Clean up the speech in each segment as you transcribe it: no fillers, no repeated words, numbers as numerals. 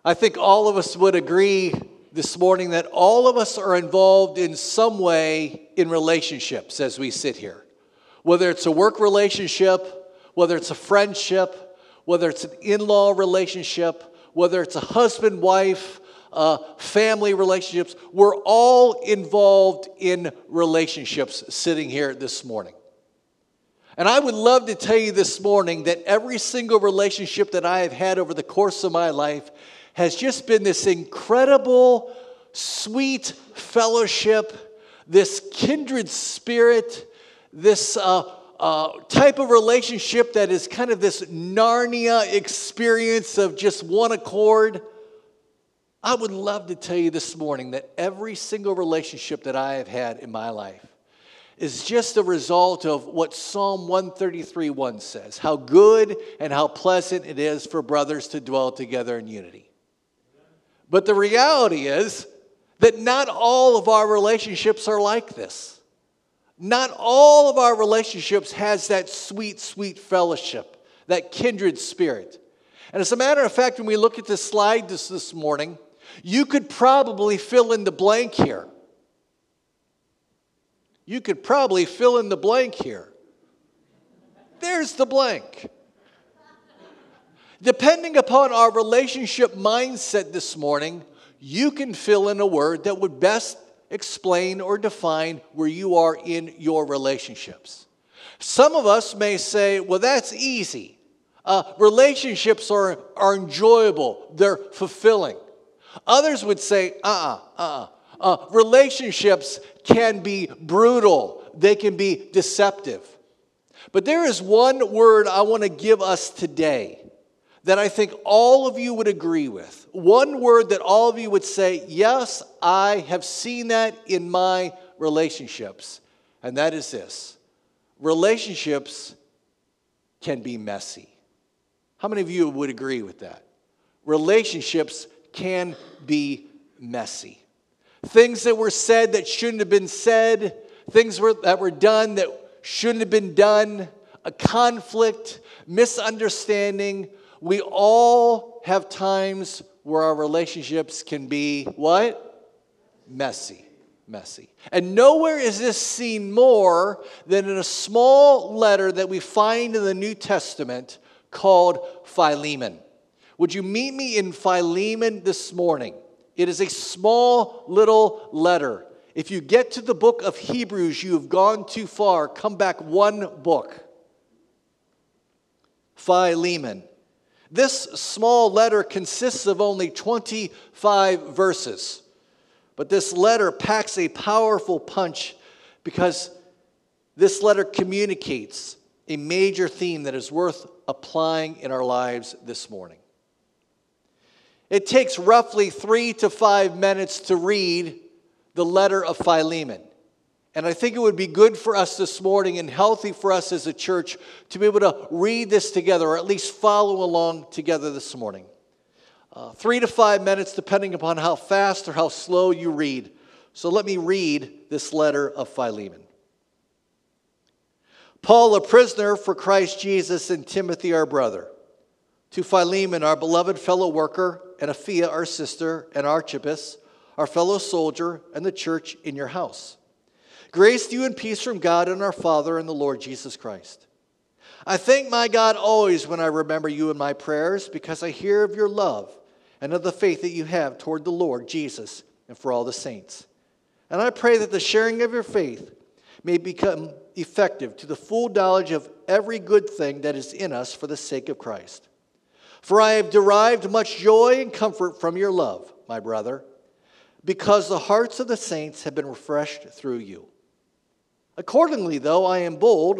I think all of us would agree this morning that all of us are involved in some way in relationships as we sit here. Whether it's a work relationship, whether it's a friendship, whether it's an in-law relationship, whether it's a husband-wife, family relationships, we're all involved in relationships sitting here this morning. And I would love to tell you this morning that every single relationship that I have had over the course of my life has just been this incredible, sweet fellowship, this kindred spirit, this type of relationship that is kind of this Narnia experience of just one accord. I would love to tell you this morning that every single relationship that I have had in my life is just a result of what Psalm 133:1 says, how good and how pleasant it is for brothers to dwell together in unity. But the reality is that not all of our relationships are like this. Not all of our relationships has that sweet, sweet fellowship, that kindred spirit. And as a matter of fact, when we look at this slide this morning, you could probably fill in the blank here. You could probably fill in the blank here. There's the blank. Depending upon our relationship mindset this morning, you can fill in a word that would best explain or define where you are in your relationships. Some of us may say, well, that's easy. Relationships are enjoyable. They're fulfilling. Others would say, relationships can be brutal. They can be deceptive. But there is one word I want to give us today that I think all of you would agree with. One word that all of you would say, yes, I have seen that in my relationships. And that is this: relationships can be messy. How many of you would agree with that? Relationships can be messy. Things that were said that shouldn't have been said, things that were done that shouldn't have been done, a conflict, misunderstanding. We all have times where our relationships can be what? Messy. And nowhere is this seen more than in a small letter that we find in the New Testament called Philemon. Would you meet me in Philemon this morning? It is a small little letter. If you get to the book of Hebrews, you have gone too far. Come back one book. Philemon. This small letter consists of only 25 verses. But this letter packs a powerful punch because this letter communicates a major theme that is worth applying in our lives this morning. It takes roughly 3 to 5 minutes to read the letter of Philemon. And I think it would be good for us this morning and healthy for us as a church to be able to read this together, or at least follow along together this morning. 3 to 5 minutes, depending upon how fast or how slow you read. So let me read this letter of Philemon. Paul, a prisoner for Christ Jesus, and Timothy, our brother, to Philemon, our beloved fellow worker, and Apphia, our sister, and Archippus, our fellow soldier, and the church in your house. Grace to you and peace from God and our Father and the Lord Jesus Christ. I thank my God always when I remember you in my prayers, because I hear of your love and of the faith that you have toward the Lord Jesus and for all the saints. And I pray that the sharing of your faith may become effective to the full knowledge of every good thing that is in us for the sake of Christ. For I have derived much joy and comfort from your love, my brother, because the hearts of the saints have been refreshed through you. Accordingly, though I am bold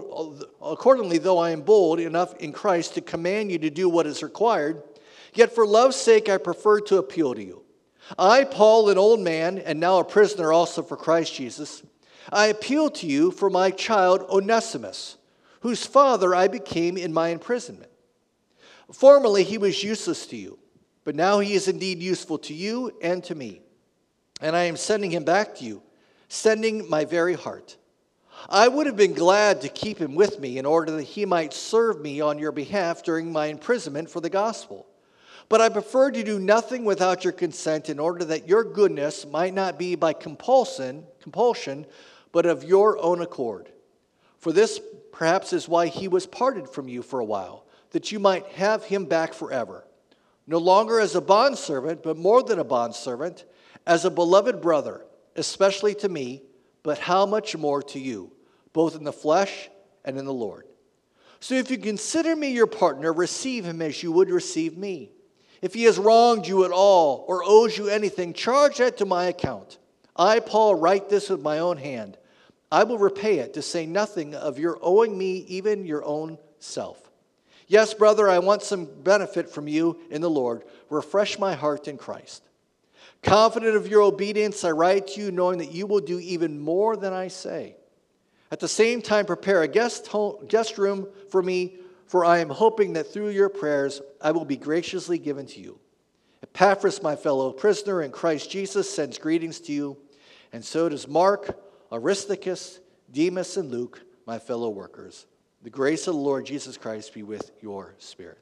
enough in Christ to command you to do what is required, yet for love's sake I prefer to appeal to you. I, Paul, an old man, and now a prisoner also for Christ Jesus, I appeal to you for my child Onesimus, whose father I became in my imprisonment. Formerly he was useless to you, but now he is indeed useful to you and to me. And I am sending him back to you, sending my very heart. I would have been glad to keep him with me in order that he might serve me on your behalf during my imprisonment for the gospel. But I prefer to do nothing without your consent in order that your goodness might not be by compulsion, but of your own accord. For this perhaps is why he was parted from you for a while, that you might have him back forever. No longer as a bondservant, but more than a bondservant, as a beloved brother, especially to me, but how much more to you, both in the flesh and in the Lord. So if you consider me your partner, receive him as you would receive me. If he has wronged you at all or owes you anything, charge that to my account. I, Paul, write this with my own hand. I will repay it, to say nothing of your owing me even your own self. Yes, brother, I want some benefit from you in the Lord. Refresh my heart in Christ. Confident of your obedience, I write to you, knowing that you will do even more than I say. At the same time, prepare a guest room for me, for I am hoping that through your prayers I will be graciously given to you. Epaphras, my fellow prisoner in Christ Jesus, sends greetings to you, and so does Mark, Aristarchus, Demas, and Luke, my fellow workers. The grace of the Lord Jesus Christ be with your spirit.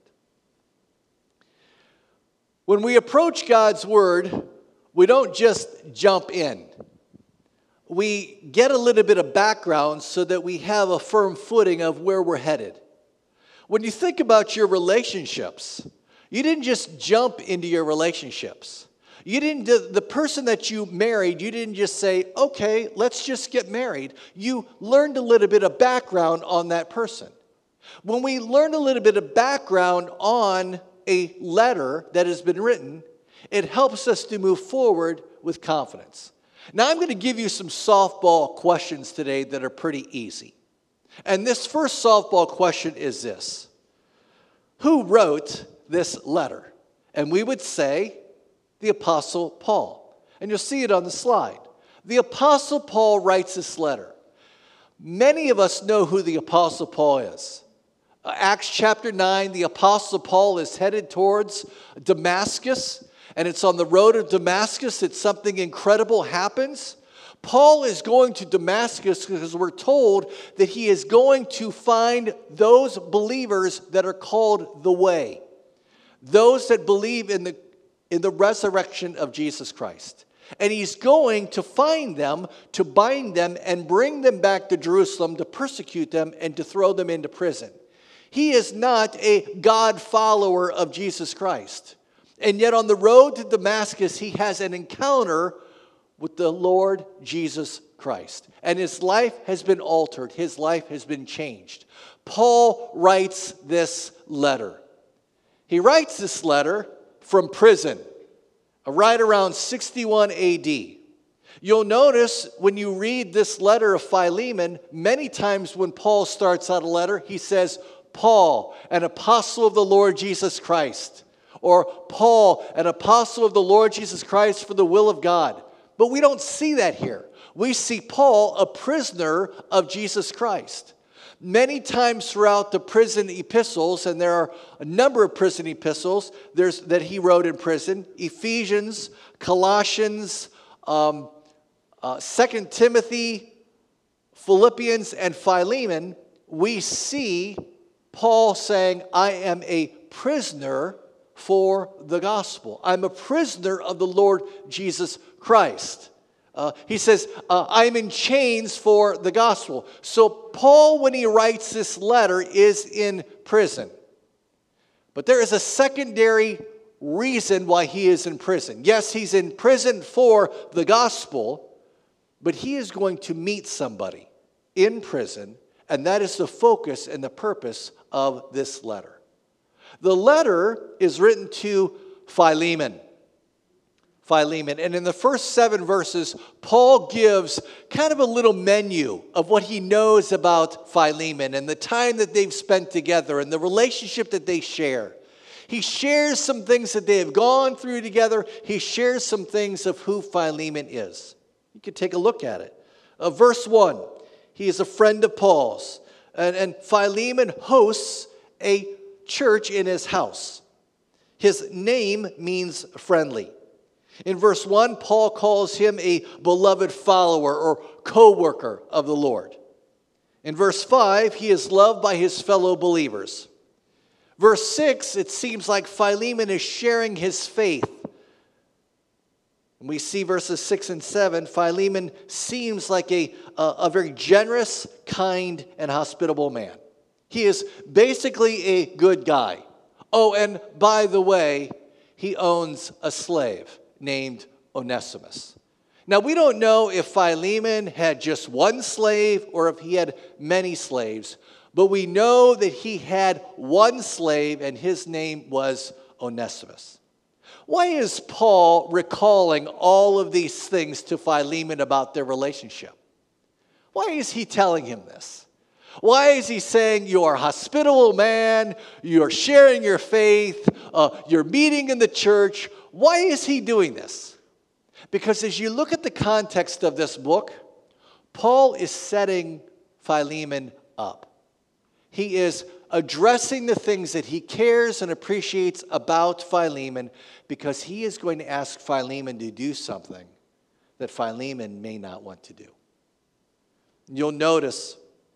When we approach God's word, we don't just jump in. We get a little bit of background so that we have a firm footing of where we're headed. When you think about your relationships, you didn't just jump into your relationships. The person that you married, you didn't just say, okay, let's just get married. You learned a little bit of background on that person. When we learn a little bit of background on a letter that has been written, it helps us to move forward with confidence. Now, I'm going to give you some softball questions today that are pretty easy. And this first softball question is this: who wrote this letter? And we would say, the Apostle Paul. And you'll see it on the slide. The Apostle Paul writes this letter. Many of us know who the Apostle Paul is. Acts chapter 9, the Apostle Paul is headed towards Damascus, and it's on the road of Damascus that something incredible happens. Paul is going to Damascus because we're told that he is going to find those believers that are called the Way, those that believe in the resurrection of Jesus Christ. And he's going to find them, to bind them, and bring them back to Jerusalem to persecute them and to throw them into prison. He is not a God follower of Jesus Christ. And yet on the road to Damascus, he has an encounter with the Lord Jesus Christ. And his life has been altered. His life has been changed. Paul writes this letter. He writes this letter from prison, right around 61 AD. You'll notice when you read this letter of Philemon, many times when Paul starts out a letter, he says, Paul, an apostle of the Lord Jesus Christ. Or Paul, an apostle of the Lord Jesus Christ for the will of God. But we don't see that here. We see Paul, a prisoner of Jesus Christ. Many times throughout the prison epistles, and there are a number of prison epistles that he wrote in prison, Ephesians, Colossians, 2 Timothy, Philippians, and Philemon, we see Paul saying, I am a prisoner for the gospel. I'm a prisoner of the Lord Jesus Christ. He says, I'm in chains for the gospel. So Paul, when he writes this letter, is in prison. But there is a secondary reason why he is in prison. Yes, he's in prison for the gospel, but he is going to meet somebody in prison, and that is the focus and the purpose of this letter. The letter is written to Philemon. And in the first 7 verses, Paul gives kind of a little menu of what he knows about Philemon and the time that they've spent together and the relationship that they share. He shares some things that they have gone through together. He shares some things of who Philemon is. You can take a look at it. Verse 1, he is a friend of Paul's. And Philemon hosts a church in his house. His name means friendly. In verse 1, Paul calls him a beloved follower or co-worker of the Lord. In verse 5, he is loved by his fellow believers. Verse 6, it seems like Philemon is sharing his faith. And we see verses 6 and 7, Philemon seems like a very generous, kind, and hospitable man. He is basically a good guy. Oh, and by the way, he owns a slave named Onesimus. Now, we don't know if Philemon had just one slave or if he had many slaves, but we know that he had one slave, and his name was Onesimus. Why is Paul recalling all of these things to Philemon about their relationship? Why is he telling him this? Why is he saying, you're a hospitable man, you're sharing your faith, you're meeting in the church? Why is he doing this? Because as you look at the context of this book, Paul is setting Philemon up. He is addressing the things that he cares and appreciates about Philemon because he is going to ask Philemon to do something that Philemon may not want to do. You'll notice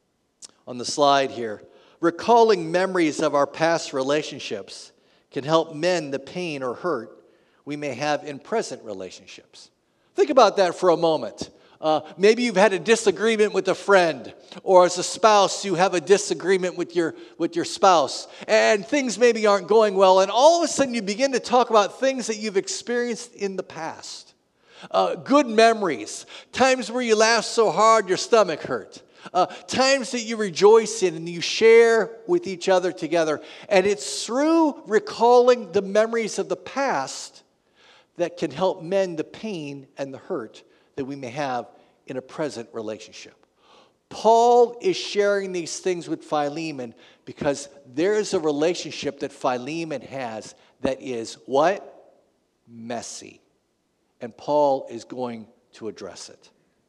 on the slide here, recalling memories of our past relationships can help mend the pain or hurt we may have in present relationships. Think about that for a moment. Maybe you've had a disagreement with a friend, or as a spouse, you have a disagreement with your spouse, and things maybe aren't going well, and all of a sudden you begin to talk about things that you've experienced in the past. Good memories, times where you laughed so hard your stomach hurt. Times that you rejoice in and you share with each other together. And it's through recalling the memories of the past that can help mend the pain and the hurt that we may have in a present relationship. Paul is sharing these things with Philemon because there is a relationship that Philemon has that is what? Messy. And Paul is going to address it.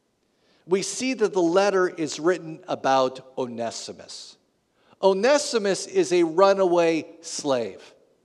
We see that the letter is written about Onesimus. Onesimus is a runaway slave.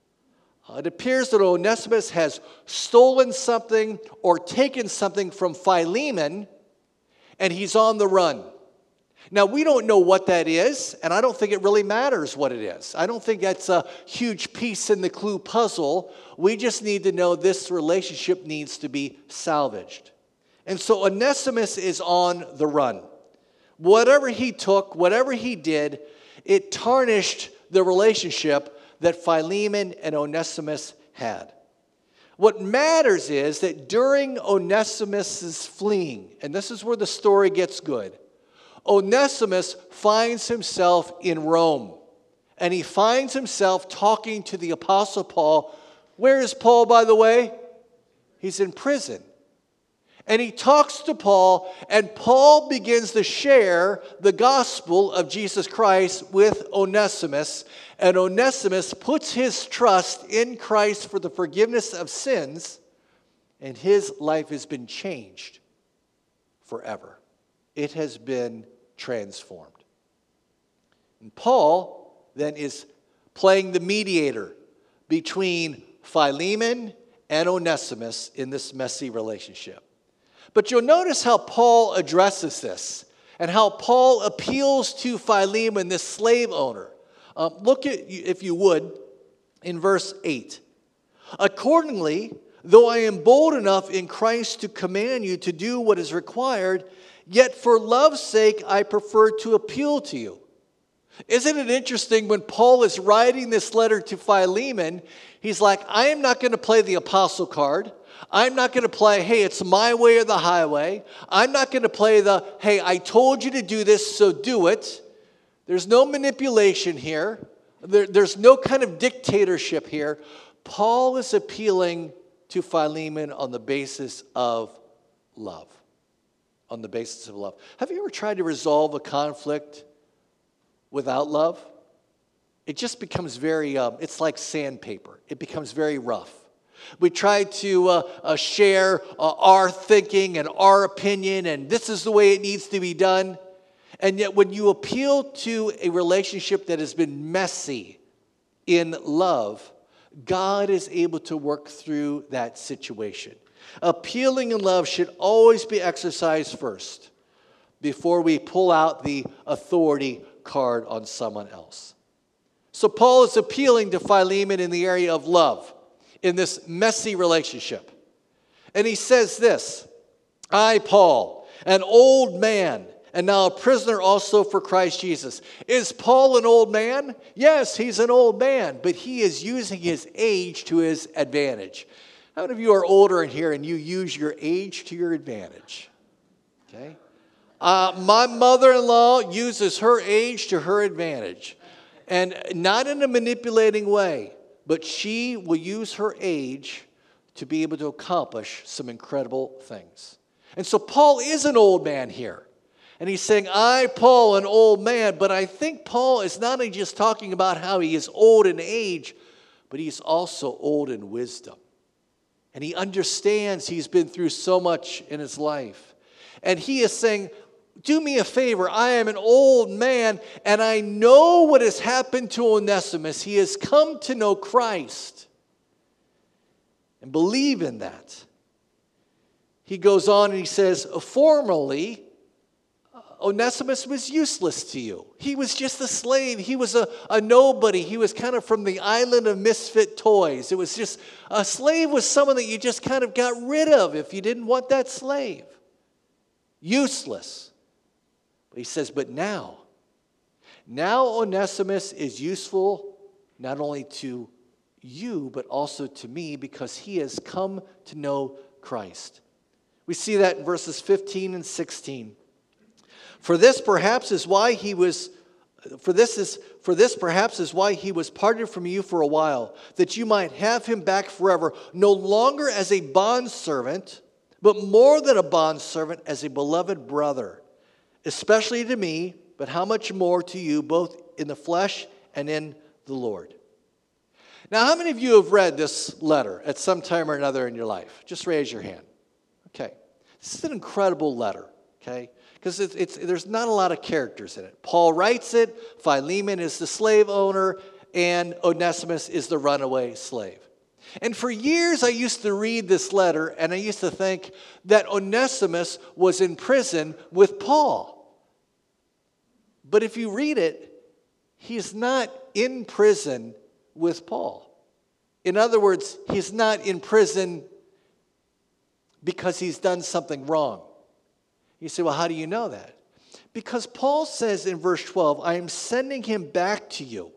It appears that Onesimus has stolen something or taken something from Philemon, and he's on the run. Now, we don't know what that is, and I don't think it really matters what it is. I don't think that's a huge piece in the clue puzzle. We just need to know this relationship needs to be salvaged. And so Onesimus is on the run. Whatever he took, whatever he did, it tarnished the relationship that Philemon and Onesimus had. What matters is that during Onesimus' fleeing, and this is where the story gets good, Onesimus finds himself in Rome. And he finds himself talking to the Apostle Paul. Where is Paul, by the way? He's in prison. And he talks to Paul, and Paul begins to share the gospel of Jesus Christ with Onesimus. And Onesimus puts his trust in Christ for the forgiveness of sins, and his life has been changed forever. It has been transformed. And Paul then is playing the mediator between Philemon and Onesimus in this messy relationship. But you'll notice how Paul addresses this and how Paul appeals to Philemon, this slave owner. Look at, if you would, in verse 8. Accordingly, though I am bold enough in Christ to command you to do what is required, yet for love's sake I prefer to appeal to you. Isn't it interesting when Paul is writing this letter to Philemon, he's like, I am not going to play the apostle card. I'm not going to play, hey, it's my way or the highway. I'm not going to play the, hey, I told you to do this, so do it. There's no manipulation here. There's no kind of dictatorship here. Paul is appealing to Philemon on the basis of love. On the basis of love. Have you ever tried to resolve a conflict without love? It just becomes very, it's like sandpaper. It becomes very rough. We try to share our thinking and our opinion, and this is the way it needs to be done. And yet when you appeal to a relationship that has been messy in love, God is able to work through that situation. Appealing in love should always be exercised first before we pull out the authority card on someone else. So Paul is appealing to Philemon in the area of love, in this messy relationship. And he says this, I, Paul, an old man, and now a prisoner also for Christ Jesus. Is Paul an old man? Yes, he's an old man, but he is using his age to his advantage. How many of you are older in here and you use your age to your advantage? Okay. My mother-in-law uses her age to her advantage. And not in a manipulating way, but she will use her age to be able to accomplish some incredible things. And so Paul is an old man here. And he's saying, I, Paul, an old man. But I think Paul is not only just talking about how he is old in age, but he's also old in wisdom. And he understands he's been through so much in his life. And he is saying, do me a favor. I am an old man, and I know what has happened to Onesimus. He has come to know Christ and believe in that. He goes on and he says, formerly, Onesimus was useless to you. He was just a slave. He was a nobody. He was kind of from the island of misfit toys. It was just, a slave was someone that you just kind of got rid of if you didn't want that slave. Useless. But he says, but now Onesimus is useful not only to you, but also to me because he has come to know Christ. We see that in verses 15 and 16. For this perhaps is why he was parted from you for a while, that you might have him back forever, no longer as a bondservant, but more than a bondservant, as a beloved brother, especially to me, but how much more to you, both in the flesh and in the Lord. Now, how many of you have read this letter at some time or another in your life? Just raise your hand. Okay. This is an incredible letter, okay? Because there's not a lot of characters in it. Paul writes it, Philemon is the slave owner, and Onesimus is the runaway slave. And for years I used to read this letter, and I used to think that Onesimus was in prison with Paul. But if you read it, he's not in prison with Paul. In other words, he's not in prison because he's done something wrong. You say, well, how do you know that? Because Paul says in verse 12, I am sending him back to you.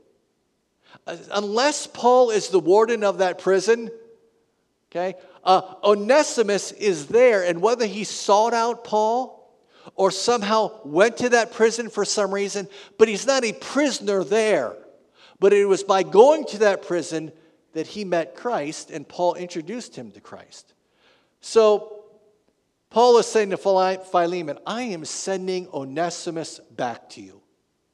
Unless Paul is the warden of that prison, okay, Onesimus is there, and whether he sought out Paul or somehow went to that prison for some reason, but he's not a prisoner there. But it was by going to that prison that he met Christ, and Paul introduced him to Christ. So Paul is saying to Philemon, I am sending Onesimus back to you.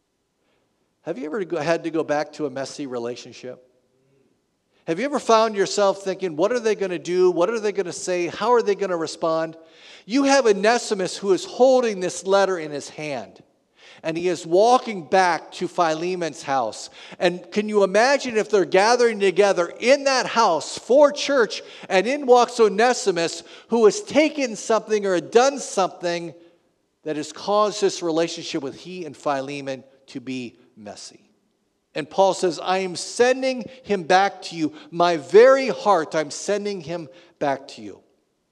Have you ever had to go back to a messy relationship? Have you ever found yourself thinking, what are they going to do? What are they going to say? How are they going to respond? You have Onesimus who is holding this letter in his hand. And he is walking back to Philemon's house. And can you imagine if they're gathering together in that house for church, and in walks Onesimus, who has taken something or done something that has caused this relationship with he and Philemon to be messy. And Paul says, I am sending him back to you. My very heart, I'm sending him back to you.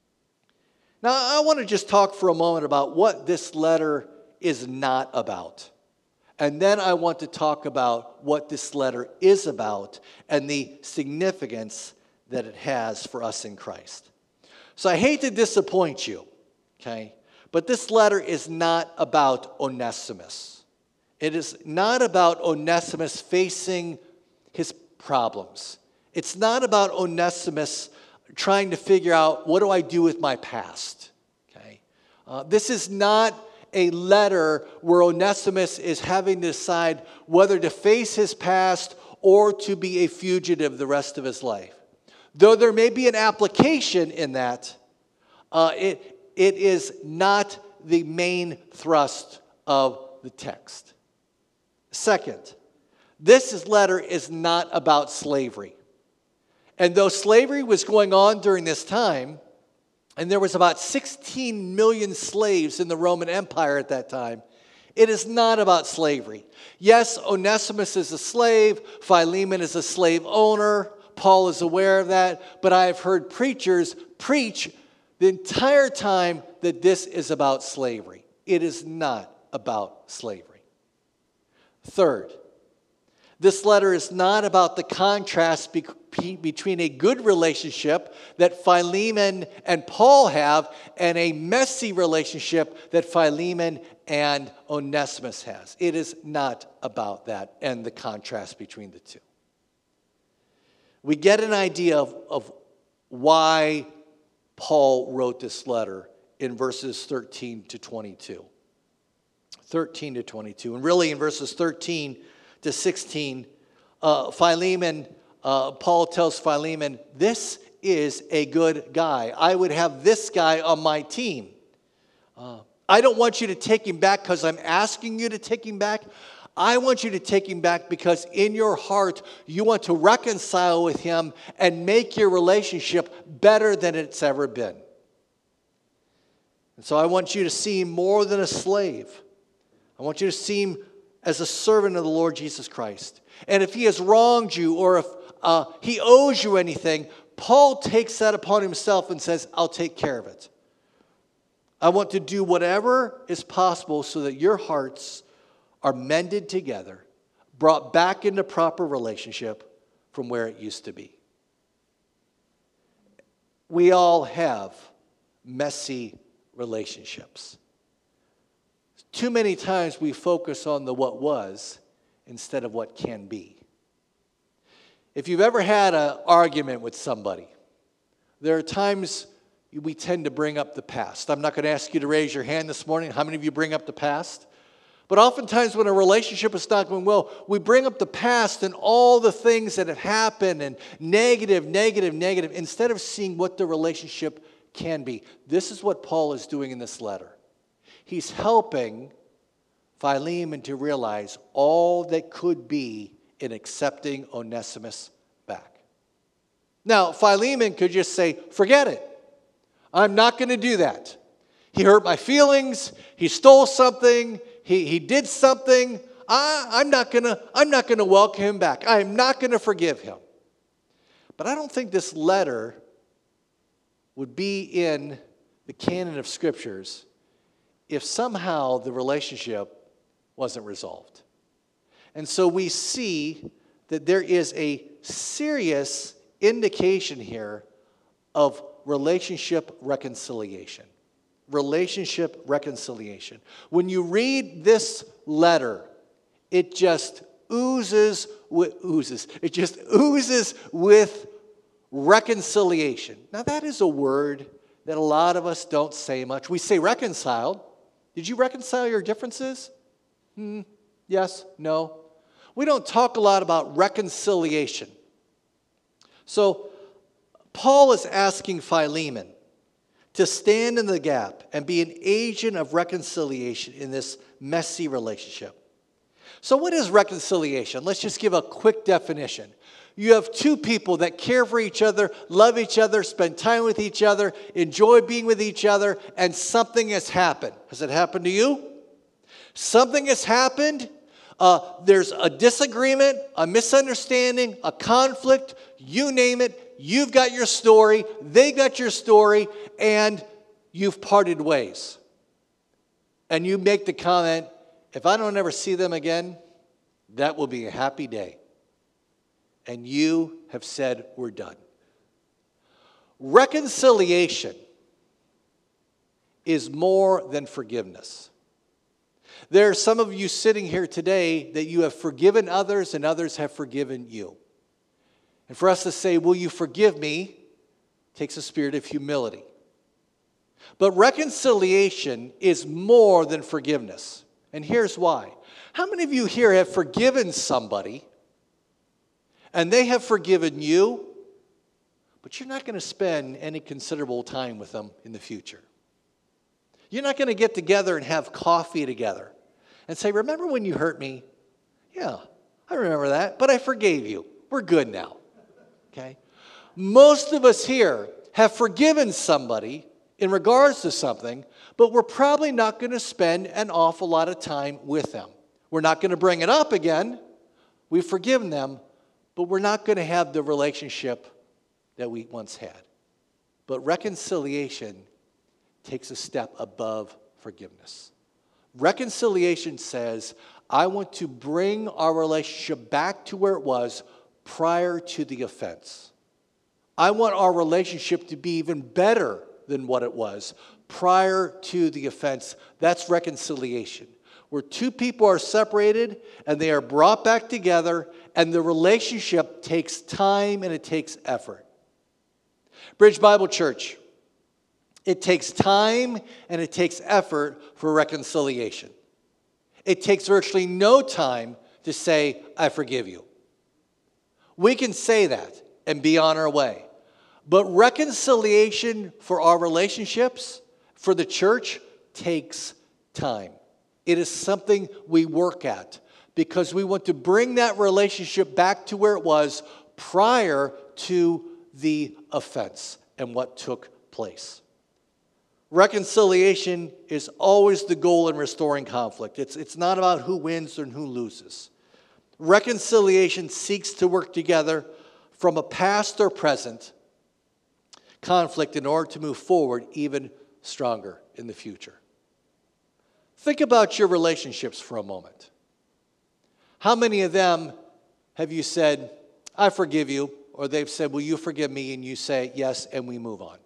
Now, I want to just talk for a moment about what this letter is not about. And then I want to talk about what this letter is about and the significance that it has for us in Christ. So I hate to disappoint you, okay? But this letter is not about Onesimus. It is not about Onesimus facing his problems. It's not about Onesimus trying to figure out, what do I do with my past? Okay? This is not a letter where Onesimus is having to decide whether to face his past or to be a fugitive the rest of his life. Though there may be an application in that, it is not the main thrust of the text. Second, this letter is not about slavery. And though slavery was going on during this time, and there was about 16 million slaves in the Roman Empire at that time, It is not about slavery. Yes, Onesimus is a slave. Philemon is a slave owner. Paul is aware of that. But I have heard preachers preach the entire time that this is about slavery. It is not about slavery. Third, this letter is not about the contrast between a good relationship that Philemon and Paul have and a messy relationship that Philemon and Onesimus has. It is not about that and the contrast between the two. We get an idea of why Paul wrote this letter in verses 13 to 22. 13 to 22. And really in verses 13 to 16, Paul tells Philemon, this is a good guy. I would have this guy on my team. I don't want you to take him back because I'm asking you to take him back. I want you to take him back because in your heart you want to reconcile with him and make your relationship better than it's ever been. And so I want you to see him more than a slave. I want you to see him as a servant of the Lord Jesus Christ. And if he has wronged you or if he owes you anything, Paul takes that upon himself and says, I'll take care of it. I want to do whatever is possible so that your hearts are mended together, brought back into proper relationship from where it used to be. We all have messy relationships. Too many times we focus on the what was instead of what can be. If you've ever had an argument with somebody, there are times we tend to bring up the past. I'm not going to ask you to raise your hand this morning. How many of you bring up the past? But oftentimes when a relationship is not going well, we bring up the past and all the things that have happened and negative, instead of seeing what the relationship can be. This is what Paul is doing in this letter. He's helping Philemon to realize all that could be in accepting Onesimus back. Now, Philemon could just say, forget it. I'm not going to do that. He hurt my feelings. He stole something. He did something. I'm not going to welcome him back. I'm not going to forgive him. But I don't think this letter would be in the canon of scriptures if somehow the relationship wasn't resolved. And so we see that there is a serious indication here of relationship reconciliation. Relationship reconciliation. When you read this letter, it just oozes with reconciliation. Now that is a word that a lot of us don't say much. We say reconciled. Did you reconcile your differences? Yes, no. We don't talk a lot about reconciliation. So Paul is asking Philemon to stand in the gap and be an agent of reconciliation in this messy relationship. So what is reconciliation? Let's just give a quick definition. You have two people that care for each other, love each other, spend time with each other, enjoy being with each other, and something has happened. Has it happened to you? Something has happened. There's a disagreement, a misunderstanding, a conflict, you name it. You've got your story, they got your story, and you've parted ways. And you make the comment, if I don't ever see them again, that will be a happy day. And you have said, we're done. Reconciliation is more than forgiveness. There are some of you sitting here today that you have forgiven others and others have forgiven you. And for us to say, will you forgive me, takes a spirit of humility. But reconciliation is more than forgiveness. And here's why. How many of you here have forgiven somebody and they have forgiven you, but you're not going to spend any considerable time with them in the future? You're not going to get together and have coffee together and say, remember when you hurt me? Yeah, I remember that, but I forgave you. We're good now. Okay? Most of us here have forgiven somebody in regards to something, but we're probably not going to spend an awful lot of time with them. We're not going to bring it up again. We've forgiven them, but we're not going to have the relationship that we once had. But reconciliation takes a step above forgiveness. Reconciliation says, I want to bring our relationship back to where it was prior to the offense. I want our relationship to be even better than what it was prior to the offense. That's reconciliation, where two people are separated and they are brought back together, and the relationship takes time and it takes effort. Bridge Bible Church, it takes time and it takes effort for reconciliation. It takes virtually no time to say, I forgive you. We can say that and be on our way. But reconciliation for our relationships, for the church, takes time. It is something we work at because we want to bring that relationship back to where it was prior to the offense and what took place. Reconciliation is always the goal in restoring conflict. It's not about who wins and who loses. Reconciliation seeks to work together from a past or present conflict in order to move forward even stronger in the future. Think about your relationships for a moment. How many of them have you said, I forgive you, or they've said, will you forgive me? And you say, yes, and we move on.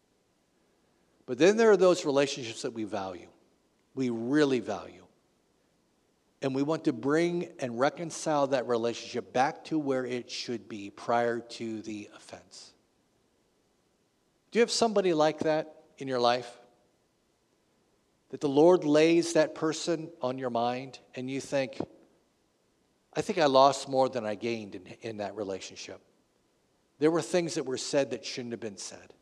But then there are those relationships that we value. We really value. And we want to bring and reconcile that relationship back to where it should be prior to the offense. Do you have somebody like that in your life? That the Lord lays that person on your mind and you think, I think I lost more than I gained in that relationship. There were things that were said that shouldn't have been said.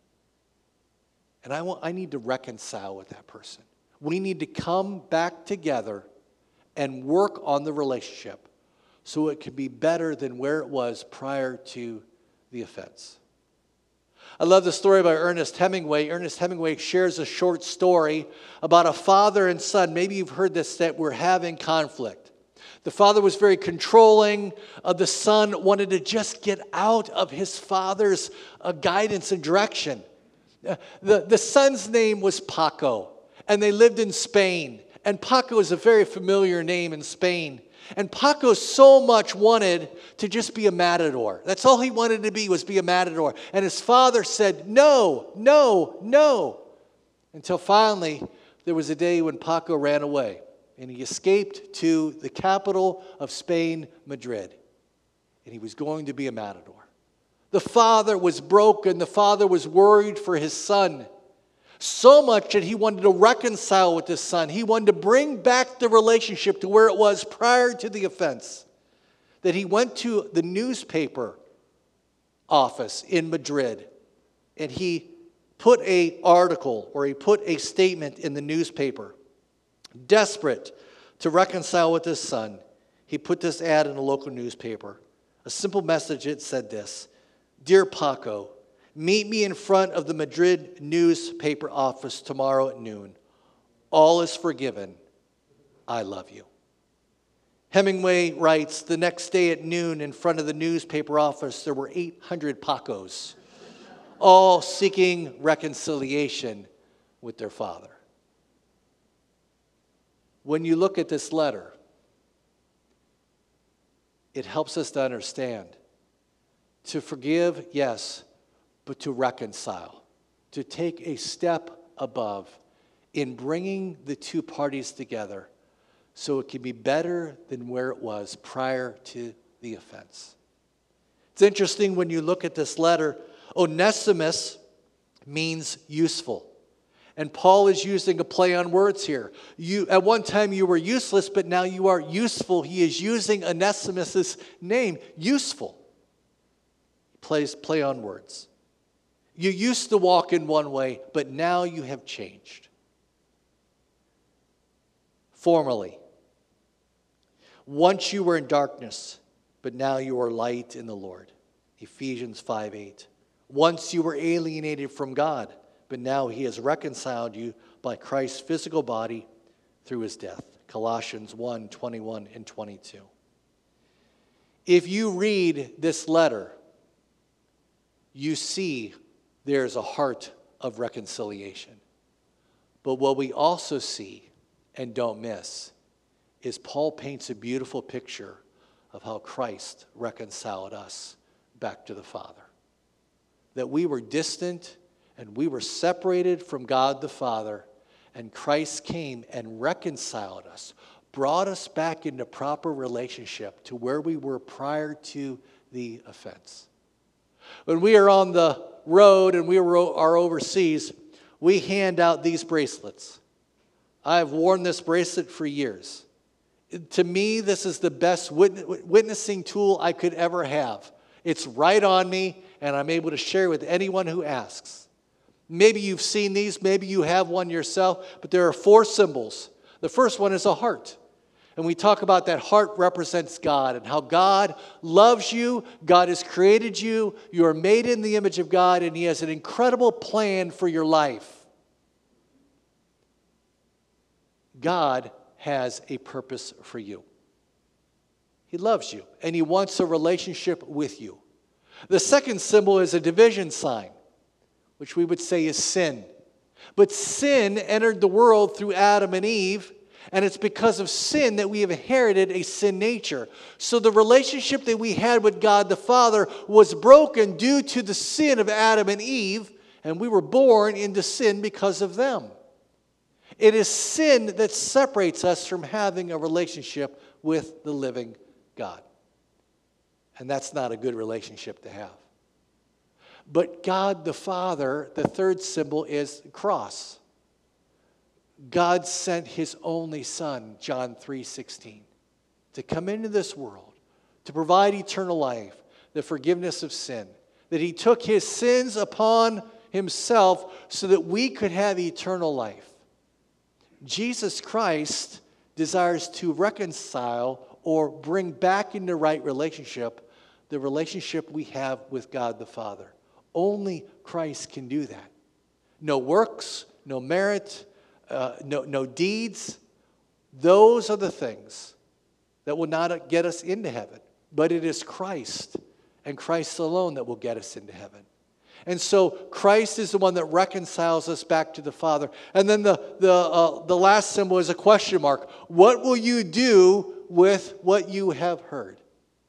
And I need to reconcile with that person. We need to come back together and work on the relationship so it can be better than where it was prior to the offense. I love the story by Ernest Hemingway. Ernest Hemingway shares a short story about a father and son. Maybe you've heard this, that were having conflict. The father was very controlling. The son wanted to just get out of his father's guidance and direction. The son's name was Paco, and they lived in Spain. And Paco is a very familiar name in Spain. And Paco so much wanted to just be a matador. That's all he wanted to be, was be a matador. And his father said, no, no, no. Until finally, there was a day when Paco ran away. And he escaped to the capital of Spain, Madrid. And he was going to be a matador. The father was broken. The father was worried for his son. So much that he wanted to reconcile with his son. He wanted to bring back the relationship to where it was prior to the offense. That he went to the newspaper office in Madrid. And he put an article, or he put a statement in the newspaper. Desperate to reconcile with his son, he put this ad in a local newspaper. A simple message, it said this: Dear Paco, meet me in front of the Madrid newspaper office tomorrow at noon. All is forgiven. I love you. Hemingway writes, the next day at noon in front of the newspaper office, there were 800 Pacos, all seeking reconciliation with their father. When you look at this letter, it helps us to understand. To forgive, yes, but to reconcile. To take a step above in bringing the two parties together so it can be better than where it was prior to the offense. It's interesting when you look at this letter, Onesimus means useful. And Paul is using a play on words here. At one time you were useless, but now you are useful. He is using Onesimus' name, useful. Play on words. You used to walk in one way, but now you have changed. Formerly, once you were in darkness, but now you are light in the Lord. Ephesians 5:8. Once you were alienated from God, but now he has reconciled you by Christ's physical body through his death. Colossians 1:21 and 22. If you read this letter, you see there's a heart of reconciliation. But what we also see and don't miss is Paul paints a beautiful picture of how Christ reconciled us back to the Father. That we were distant and we were separated from God the Father, and Christ came and reconciled us, brought us back into proper relationship to where we were prior to the offense. When we are on the road and we are overseas, we hand out these bracelets. I've worn this bracelet for years. To me, this is the best witnessing tool I could ever have. It's right on me, and I'm able to share with anyone who asks. Maybe you've seen these, maybe you have one yourself, but there are 4 symbols. The first one is a heart. And we talk about that heart represents God and how God loves you, God has created you, you are made in the image of God, and he has an incredible plan for your life. God has a purpose for you. He loves you, and he wants a relationship with you. The second symbol is a division sign, which we would say is sin. But sin entered the world through Adam and Eve, and it's because of sin that we have inherited a sin nature. So the relationship that we had with God the Father was broken due to the sin of Adam and Eve, and we were born into sin because of them. It is sin that separates us from having a relationship with the living God. And that's not a good relationship to have. But God the Father, the third symbol is the cross. God sent his only Son, John 3:16, to come into this world, to provide eternal life, the forgiveness of sin. That he took his sins upon himself so that we could have eternal life. Jesus Christ desires to reconcile or bring back into right relationship the relationship we have with God the Father. Only Christ can do that. No works, no merit, no deeds. Those are the things that will not get us into heaven. But it is Christ and Christ alone that will get us into heaven. And so Christ is the one that reconciles us back to the Father. And then the last symbol is a question mark. What will you do with what you have heard?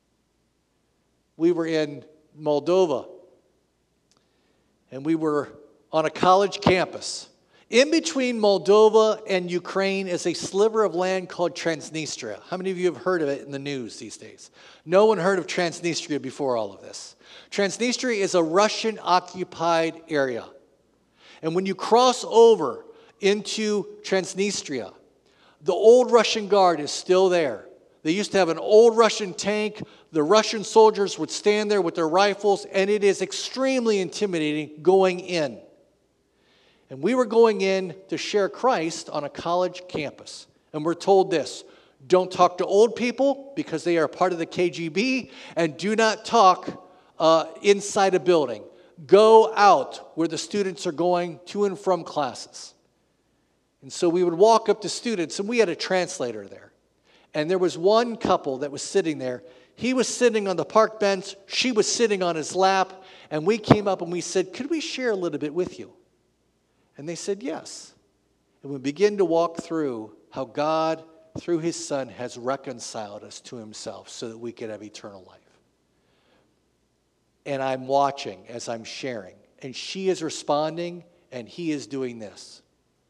We were in Moldova, and we were on a college campus. In between Moldova and Ukraine is a sliver of land called Transnistria. How many of you have heard of it in the news these days? No one heard of Transnistria before all of this. Transnistria is a Russian-occupied area. And when you cross over into Transnistria, the old Russian Guard is still there. They used to have an old Russian tank. The Russian soldiers would stand there with their rifles, and it is extremely intimidating going in. And we were going in to share Christ on a college campus. And we're told this: don't talk to old people because they are part of the KGB, and do not talk inside a building. Go out where the students are going to and from classes. And so we would walk up to students, and we had a translator there. And there was one couple that was sitting there. He was sitting on the park bench. She was sitting on his lap. And we came up and we said, could we share a little bit with you? And they said yes. And we began to walk through how God, through his Son, has reconciled us to himself so that we could have eternal life. And I'm watching as I'm sharing. And she is responding, and he is doing this.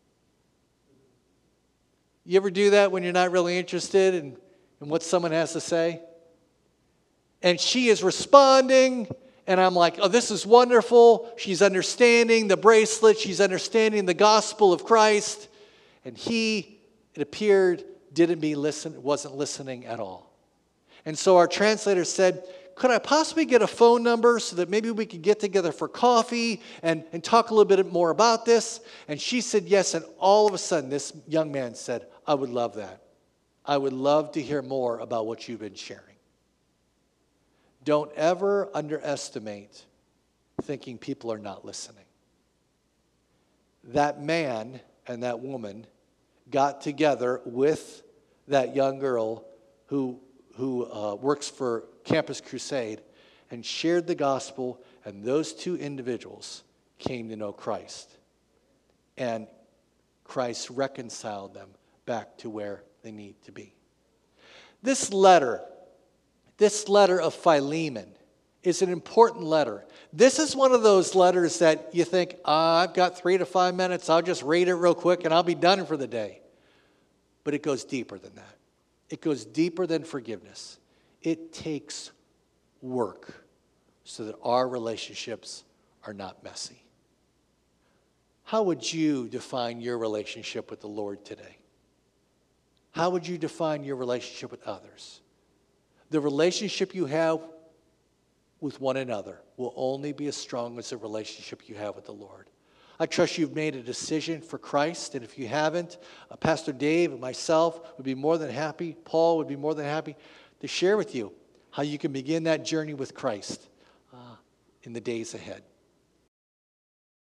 You ever do that when you're not really interested in what someone has to say? And she is responding, and I'm like, oh, this is wonderful. She's understanding the bracelet. She's understanding the gospel of Christ. And he, it appeared, wasn't listening at all. And so our translator said, could I possibly get a phone number so that maybe we could get together for coffee and talk a little bit more about this? And she said yes, and all of a sudden this young man said, I would love that. I would love to hear more about what you've been sharing. Don't ever underestimate thinking people are not listening. that man and that woman got together with that young girl who works for Campus Crusade and shared the gospel, and those two individuals came to know Christ. And Christ reconciled them back to where they need to be. This letter of Philemon is an important letter. This is one of those letters that you think, I've got 3 to 5 minutes, I'll just read it real quick and I'll be done for the day. But it goes deeper than that. It goes deeper than forgiveness. It takes work so that our relationships are not messy. How would you define your relationship with the Lord today? How would you define your relationship with others? The relationship you have with one another will only be as strong as the relationship you have with the Lord. I trust you've made a decision for Christ, and if you haven't, Pastor Dave and myself would be more than happy, Paul would be more than happy to share with you how you can begin that journey with Christ in the days ahead.